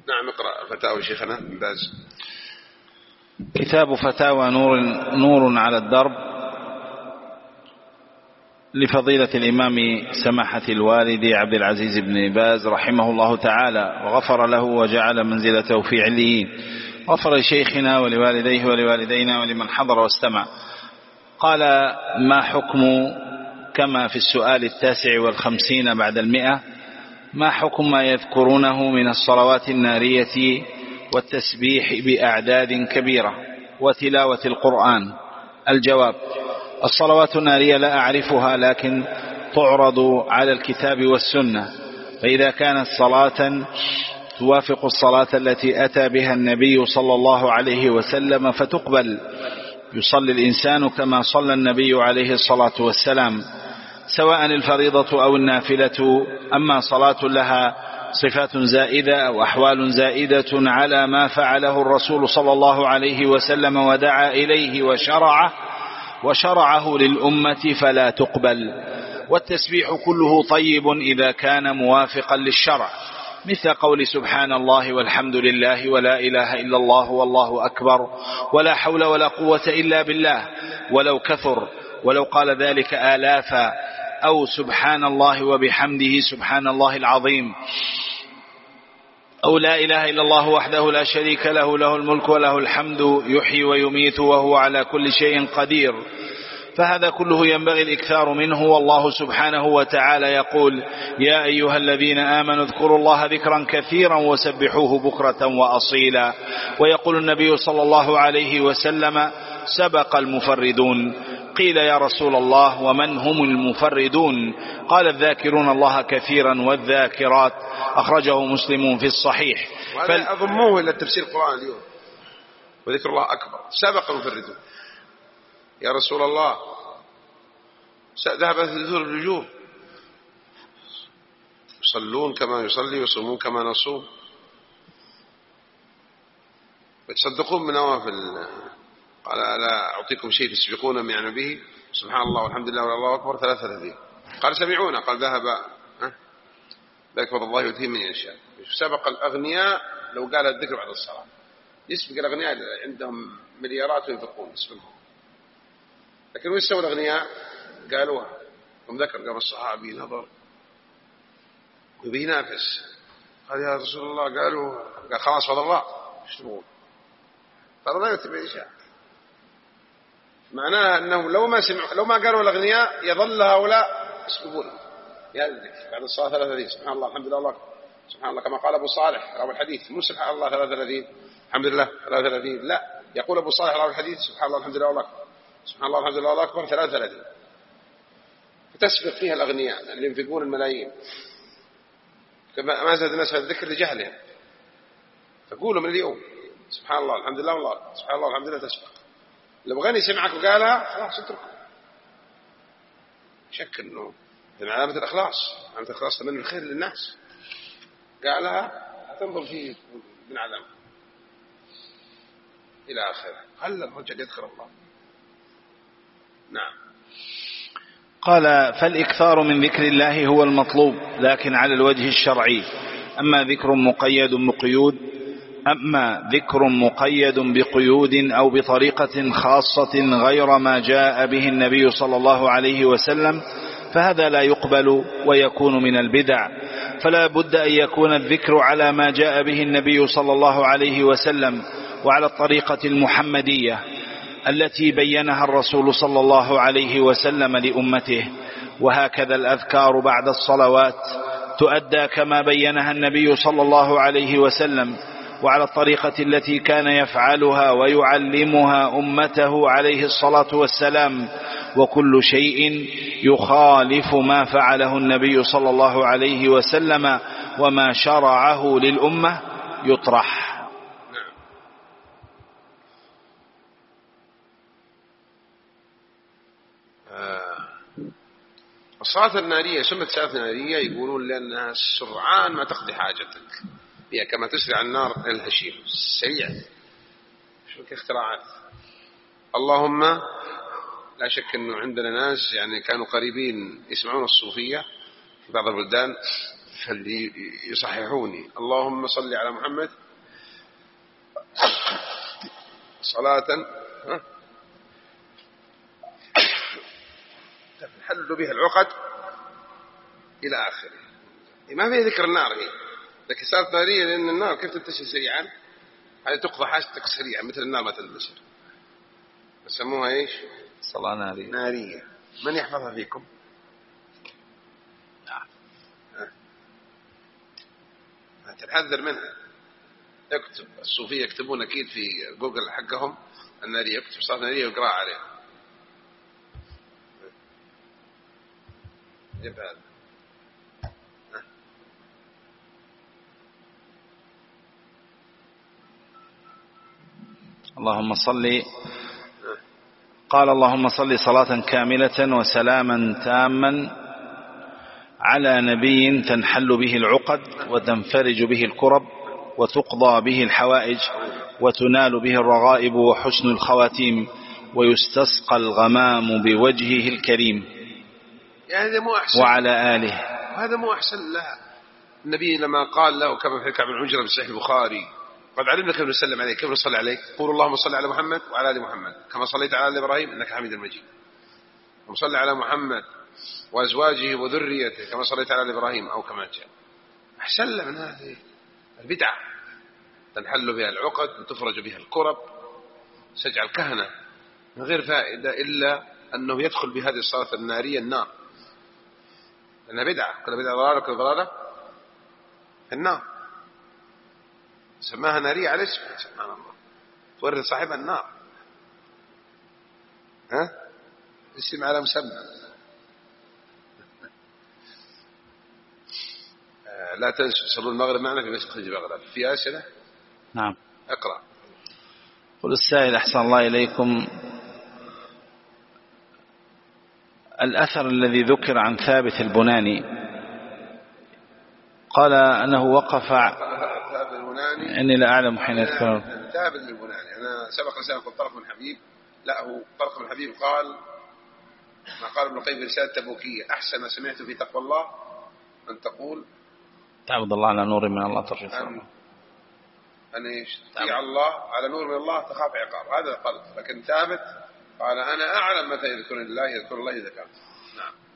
نعم. اقرأ فتاوى شيخنا بن باز. كتاب فتاوى نور على الدرب لفضيلة الإمام سماحة الوالد عبد العزيز بن باز رحمه الله تعالى وغفر له وجعل منزلته في عليين. غفر لشيخنا ولوالديه ولوالدينا ولمن حضر واستمع. قال: ما حكم، كما في السؤال 59 بعد 100، ما حكم ما يذكرونه من الصلوات النارية والتسبيح بأعداد كبيرة وتلاوة القرآن؟ الجواب: الصلوات النارية لا أعرفها، لكن تعرض على الكتاب والسنة، فإذا كانت صلاة توافق الصلاة التي أتى بها النبي صلى الله عليه وسلم فتقبل. يصلي الإنسان كما صلى النبي عليه الصلاة والسلام، سواء الفريضة أو النافلة. أما صلاة لها صفات زائدة أو أحوال زائدة على ما فعله الرسول صلى الله عليه وسلم ودعا إليه وشرعه للأمة فلا تقبل. والتسبيح كله طيب إذا كان موافقا للشرع، مثل قول سبحان الله والحمد لله ولا إله إلا الله والله أكبر ولا حول ولا قوة إلا بالله، ولو كثر، ولو قال ذلك آلافا، أو سبحان الله وبحمده سبحان الله العظيم، أو لا إله إلا الله وحده لا شريك له له الملك وله الحمد يحيي ويميت وهو على كل شيء قدير. فهذا كله ينبغي الإكثار منه، والله سبحانه وتعالى يقول: يا أيها الذين آمنوا اذكروا الله ذكرا كثيرا وسبحوه بكرة وأصيلا. ويقول النبي صلى الله عليه وسلم: سبق المفردون. قيل: يا رسول الله ومن هم المفردون؟ قال: الذاكرون الله كثيرا والذاكرات. أخرجه مسلم في الصحيح. أضموه إلى تفسير القرآن اليوم، وذكر الله أكبر. سبق المفردون يا رسول الله، ذهبت ذور النجوم، يصلون كما يصلي ويصومون كما نصوم ويتصدقون من نوافل. قال: ألا أعطيكم شيء تسبقون يعني به؟ سبحان الله والحمد لله والله أكبر 33. قال: سمعونا. قال: ذهب ذلك فضل الله يؤتيه من يشاء. سبق الأغنياء لو قال الذكر بعد الصلاة، يسبق الأغنياء عندهم مليارات وينفقون يسبقهم. لكن وين سووا الأغنياء؟ قالوها. هم ذكر قام الصحابي نظر وبينافس، قال: يا رسول الله. قال: خلاص فضل الله، ايش تبغون؟ فضل الله يؤتي من يشاء. معناها أنهم لو ما قالوا الأغنياء يظل هؤلاء يسبقون. يا الذكر بعد الصلاة 33 سبحان الله الحمد لله الله أكبر سبحان الله، كما قال أبو صالح راوي الحديث، مو سبحان الله 33 الحمد لله 33، لا، يقول أبو صالح راوي الحديث: سبحان الله الحمد لله الله أكبر سبحان الله الحمد لله الله أكبر 33. فتسبق فيها الأغنياء اللي ينفقون الملايين. ما زاد الناس هذا الذكر لجهلهم، فقولوا من اليوم سبحان الله الحمد لله والله سبحان الله الحمد لله تسبق. لو غني سمعك وقالها خلاص اتركه. شك انه من علامة الإخلاص، علامة الإخلاص تمنى الخير للناس. قالها تنظر فيه من علامة إلى آخره. هل الرجل يذكر الله؟ نعم. قال: فالإكثار من ذكر الله هو المطلوب، لكن على الوجه الشرعي. أما ذكر مقيد بقيود أو بطريقة خاصة غير ما جاء به النبي صلى الله عليه وسلم فهذا لا يقبل ويكون من البدع. فلا بد أن يكون الذكر على ما جاء به النبي صلى الله عليه وسلم وعلى الطريقة المحمدية التي بينها الرسول صلى الله عليه وسلم لأمته. وهكذا الأذكار بعد الصلوات تؤدى كما بينها النبي صلى الله عليه وسلم وعلى الطريقة التي كان يفعلها ويعلمها أمته عليه الصلاة والسلام. وكل شيء يخالف ما فعله النبي صلى الله عليه وسلم وما شرعه للأمة يطرح. الصلاة النارية سمت صلاة نارية يقولون لأنها سرعان ما تقضي حاجتك هي كما تسرع النار الهشيم سريع. شو اختراعات. اللهم لا شك أنه عندنا ناس يعني كانوا قريبين يسمعون الصوفية في بعض البلدان فليصححوني. اللهم صل على محمد صلاة تنحل بها العقد إلى آخره. ما في ذكر النار هي، لكن صارت نارية لأن النار كيف تنتشر سريعا، هذه تقضى حاجتك سريعا مثل النار ما تنتشر، يسموها إيش؟ صلاة نارية. نارية. من يحفظها فيكم؟ تحذر منها. اكتب، الصوفية يكتبون أكيد في جوجل حقهم النارية، يكتب صلاة نارية ويقرأ عليها. جيب هذا. اللهم صل. قال اللهم صل صلاة كاملة وسلاما تاما على نبي تنحل به العقد وتنفرج به الكرب وتقضى به الحوائج وتنال به الرغائب وحسن الخواتيم ويستسقى الغمام بوجهه الكريم يعني هذا مو أحسن. وعلى آله. هذا مو أحسن لها. النبي لما قال له كما في كعب العجرة بصحيح البخاري قد علمنا كيف نسلم عليك، كيف نصلي عليك، قول اللهم صل على محمد وعلى آل محمد كما صليت على آل إبراهيم إنك حميد مجيد، وصلي على محمد وأزواجه وذريته كما صليت على آل إبراهيم أو كما جاء. أحسن من هذه البدعة تنحل بها العقد وتفرج بها الكرب، سجع الكهنة من غير فائدة إلا أنه يدخل بهذه الصلاة النارية النار، لأنها بدعة، كل بدعة ضلالة كل ضلالة في النار، سماها نارية على اسمها سبحان الله، تورث صاحبها النار. اسم على مسمى. لا تنسوا صلوا المغرب معنا في مسجد خليج بغداد. في أسئلة؟ نعم. اقرأ. قل السائل أحسن الله إليكم، الأثر الذي ذكر عن ثابت البناني قال أنه وقف ثابت البناني، إني لا أعلم حين يذكر ثابت البناني. أنا سبق لسان قلت طرق من حبيب، لا هو طرق من حبيب قال ما قال ابن القيم برسالة تبوكية: أحسن ما سمعت في تقوى الله أن تقول تعبد الله على نور من الله ترجو أن إيش؟ تطيع الله على نور من الله تخاف عقاب. هذا قال، لكن ثابت قال أنا أعلم متى يذكر الله إذا كان. نعم.